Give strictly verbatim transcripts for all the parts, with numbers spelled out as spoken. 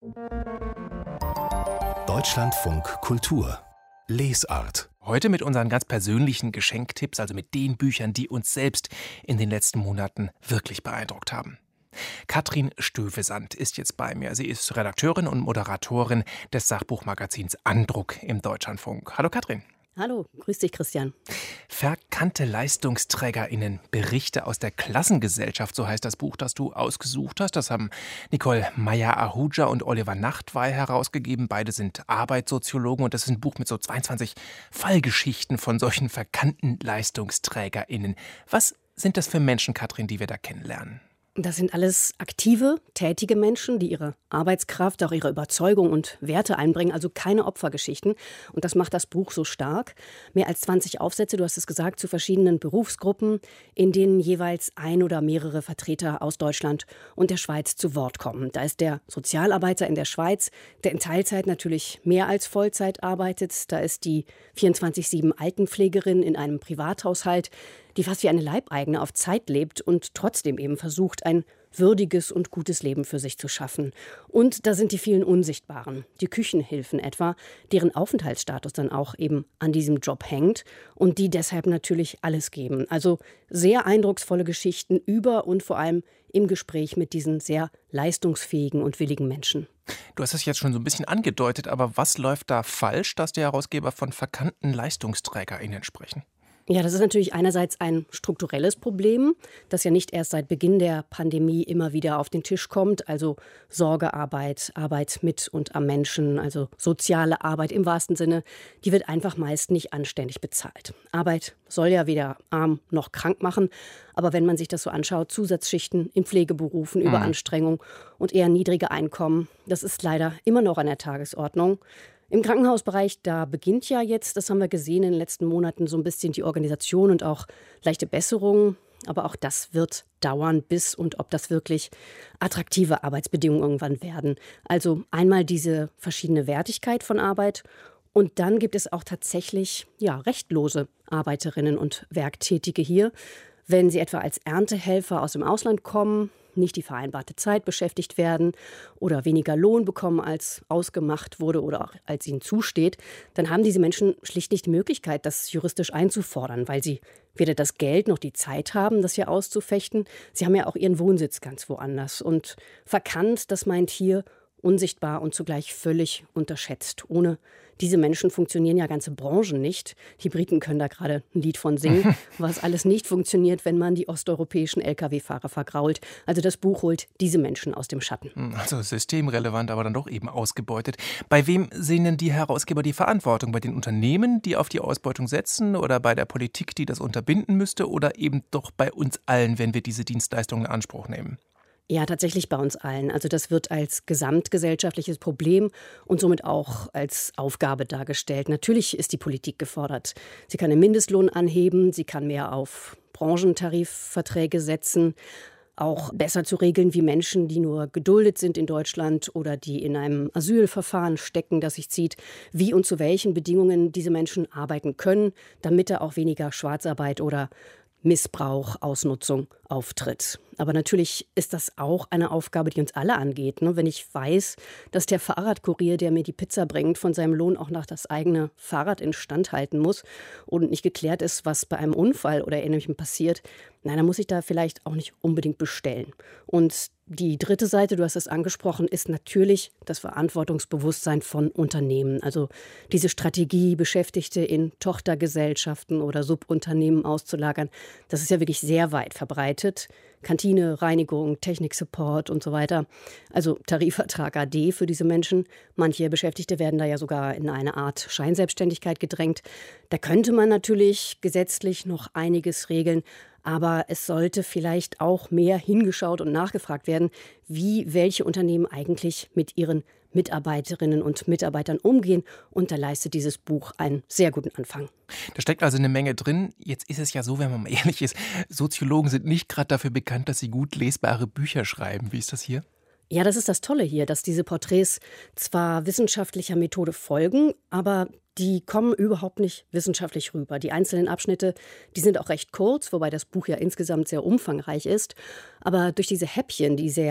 Deutschlandfunk Kultur Lesart. Heute mit unseren ganz persönlichen Geschenktipps, also mit den Büchern, die uns selbst in den letzten Monaten wirklich beeindruckt haben. Katrin Stövesand ist jetzt bei mir. Sie ist Redakteurin und Moderatorin des Sachbuchmagazins Andruck im Deutschlandfunk. Hallo Katrin. Hallo, grüß dich Christian. Verkannte LeistungsträgerInnen, Berichte aus der Klassengesellschaft, so heißt das Buch, das du ausgesucht hast. Das haben Nicole Meyer-Ahuja und Oliver Nachtwey herausgegeben. Beide sind Arbeitssoziologen und das ist ein Buch mit so zweiundzwanzig Fallgeschichten von solchen verkannten LeistungsträgerInnen. Was sind das für Menschen, Katrin, die wir da kennenlernen? Das sind alles aktive, tätige Menschen, die ihre Arbeitskraft, auch ihre Überzeugung und Werte einbringen, also keine Opfergeschichten. Und das macht das Buch so stark. Mehr als zwanzig Aufsätze, du hast es gesagt, zu verschiedenen Berufsgruppen, in denen jeweils ein oder mehrere Vertreter aus Deutschland und der Schweiz zu Wort kommen. Da ist der Sozialarbeiter in der Schweiz, der in Teilzeit natürlich mehr als Vollzeit arbeitet. Da ist die vierundzwanzig sieben Altenpflegerin in einem Privathaushalt, die fast wie eine Leibeigene auf Zeit lebt und trotzdem eben versucht, ein würdiges und gutes Leben für sich zu schaffen. Und da sind die vielen Unsichtbaren, die Küchenhilfen etwa, deren Aufenthaltsstatus dann auch eben an diesem Job hängt und die deshalb natürlich alles geben. Also sehr eindrucksvolle Geschichten über und vor allem im Gespräch mit diesen sehr leistungsfähigen und willigen Menschen. Du hast es jetzt schon so ein bisschen angedeutet, aber was läuft da falsch, dass die Herausgeber von verkannten LeistungsträgerInnen sprechen? Ja, das ist natürlich einerseits ein strukturelles Problem, das ja nicht erst seit Beginn der Pandemie immer wieder auf den Tisch kommt. Also Sorgearbeit, Arbeit mit und am Menschen, also soziale Arbeit im wahrsten Sinne, die wird einfach meist nicht anständig bezahlt. Arbeit soll ja weder arm noch krank machen, aber wenn man sich das so anschaut, Zusatzschichten in Pflegeberufen, Überanstrengung und eher niedrige Einkommen, das ist leider immer noch an der Tagesordnung. Im Krankenhausbereich, da beginnt ja jetzt, das haben wir gesehen in den letzten Monaten, so ein bisschen die Organisation und auch leichte Besserungen. Aber auch das wird dauern, bis und ob das wirklich attraktive Arbeitsbedingungen irgendwann werden. Also einmal diese verschiedene Wertigkeit von Arbeit und dann gibt es auch tatsächlich ja, rechtlose Arbeiterinnen und Werktätige hier. Wenn sie etwa als Erntehelfer aus dem Ausland kommen, nicht die vereinbarte Zeit beschäftigt werden oder weniger Lohn bekommen, als ausgemacht wurde oder auch als ihnen zusteht, dann haben diese Menschen schlicht nicht die Möglichkeit, das juristisch einzufordern, weil sie weder das Geld noch die Zeit haben, das hier auszufechten. Sie haben ja auch ihren Wohnsitz ganz woanders. Und verkannt, das meint hier unsichtbar und zugleich völlig unterschätzt. Ohne diese Menschen funktionieren ja ganze Branchen nicht. Die Briten können da gerade ein Lied von singen, was alles nicht funktioniert, wenn man die osteuropäischen L K W-Fahrer vergrault. Also das Buch holt diese Menschen aus dem Schatten. Also systemrelevant, aber dann doch eben ausgebeutet. Bei wem sehen denn die Herausgeber die Verantwortung? Bei den Unternehmen, die auf die Ausbeutung setzen, oder bei der Politik, die das unterbinden müsste, oder eben doch bei uns allen, wenn wir diese Dienstleistungen in Anspruch nehmen? Ja, tatsächlich bei uns allen. Also das wird als gesamtgesellschaftliches Problem und somit auch als Aufgabe dargestellt. Natürlich ist die Politik gefordert. Sie kann den Mindestlohn anheben, sie kann mehr auf Branchentarifverträge setzen, auch besser zu regeln, wie Menschen, die nur geduldet sind in Deutschland oder die in einem Asylverfahren stecken, das sich zieht, wie und zu welchen Bedingungen diese Menschen arbeiten können, damit da auch weniger Schwarzarbeit oder Missbrauch, Ausnutzung auftritt. Aber natürlich ist das auch eine Aufgabe, die uns alle angeht. Ne? Wenn ich weiß, dass der Fahrradkurier, der mir die Pizza bringt, von seinem Lohn auch noch das eigene Fahrrad instand halten muss und nicht geklärt ist, was bei einem Unfall oder Ähnlichem passiert, na, dann muss ich da vielleicht auch nicht unbedingt bestellen. Und die dritte Seite, du hast es angesprochen, ist natürlich das Verantwortungsbewusstsein von Unternehmen. Also diese Strategie, Beschäftigte in Tochtergesellschaften oder Subunternehmen auszulagern, das ist ja wirklich sehr weit verbreitet. Kantine, Reinigung, Techniksupport und so weiter. Also Tarifvertrag A D für diese Menschen. Manche Beschäftigte werden da ja sogar in eine Art Scheinselbstständigkeit gedrängt. Da könnte man natürlich gesetzlich noch einiges regeln. Aber es sollte vielleicht auch mehr hingeschaut und nachgefragt werden, wie welche Unternehmen eigentlich mit ihren Mitarbeiterinnen und Mitarbeitern umgehen. Und da leistet dieses Buch einen sehr guten Anfang. Da steckt also eine Menge drin. Jetzt ist es ja so, wenn man mal ehrlich ist, Soziologen sind nicht gerade dafür bekannt, dass sie gut lesbare Bücher schreiben. Wie ist das hier? Ja, das ist das Tolle hier, dass diese Porträts zwar wissenschaftlicher Methode folgen, aber die kommen überhaupt nicht wissenschaftlich rüber. Die einzelnen Abschnitte, die sind auch recht kurz, wobei das Buch ja insgesamt sehr umfangreich ist. Aber durch diese Häppchen, die sehr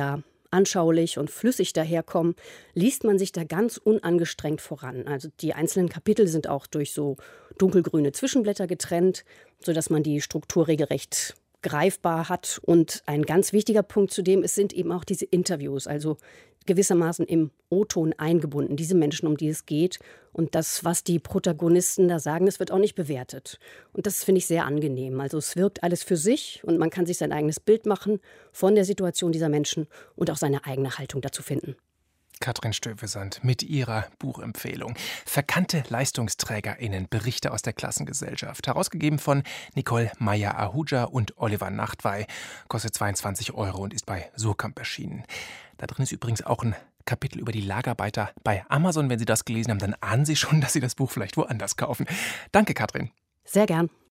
anschaulich und flüssig daherkommen, liest man sich da ganz unangestrengt voran. Also die einzelnen Kapitel sind auch durch so dunkelgrüne Zwischenblätter getrennt, sodass man die Struktur regelrecht greifbar hat. Und ein ganz wichtiger Punkt zudem, es sind eben auch diese Interviews, also gewissermaßen im O-Ton eingebunden, diese Menschen, um die es geht. Und das, was die Protagonisten da sagen, das wird auch nicht bewertet. Und das finde ich sehr angenehm. Also es wirkt alles für sich und man kann sich sein eigenes Bild machen von der Situation dieser Menschen und auch seine eigene Haltung dazu finden. Katrin Stövesand mit ihrer Buchempfehlung. Verkannte LeistungsträgerInnen, Berichte aus der Klassengesellschaft. Herausgegeben von Nicole Meyer-Ahuja und Oliver Nachtwey. Kostet zweiundzwanzig Euro und ist bei Surkamp erschienen. Da drin ist übrigens auch ein Kapitel über die Lagerarbeiter bei Amazon. Wenn Sie das gelesen haben, dann ahnen Sie schon, dass Sie das Buch vielleicht woanders kaufen. Danke, Katrin. Sehr gern.